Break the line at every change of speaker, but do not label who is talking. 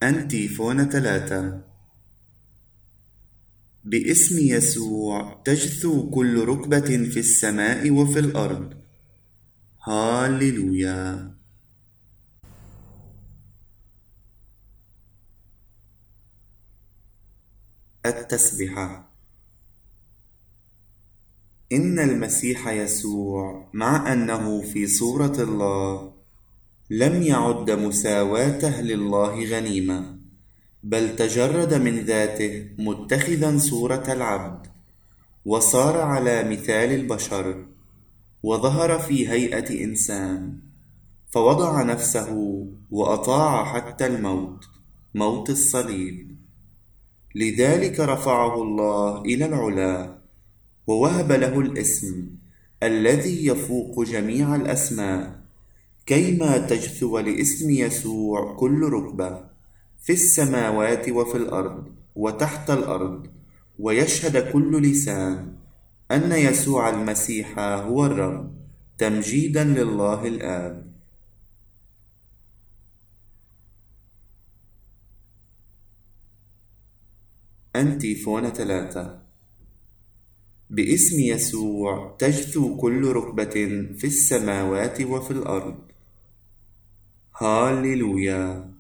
أنتيفون 3. باسم يسوع تجثو كل ركبة في السماء وفي الأرض. هاليلويا. التسبحة. إن المسيح يسوع مع أنه في صورة الله لم يعد مساواته لله غنيمة، بل تجرد من ذاته متخذا صورة العبد، وصار على مثال البشر، وظهر في هيئة إنسان، فوضع نفسه وأطاع حتى الموت، موت الصليب. لذلك رفعه الله إلى العلا، ووهب له الاسم الذي يفوق جميع الأسماء، كيما تجثو لاسم يسوع كل ركبة في السماوات وفي الأرض وتحت الأرض، ويشهد كل لسان أن يسوع المسيح هو الرب، تمجيدا لله الآب. أنتيفون 3. باسم يسوع تجثو كل ركبة في السماوات وفي الأرض. هاليلويا.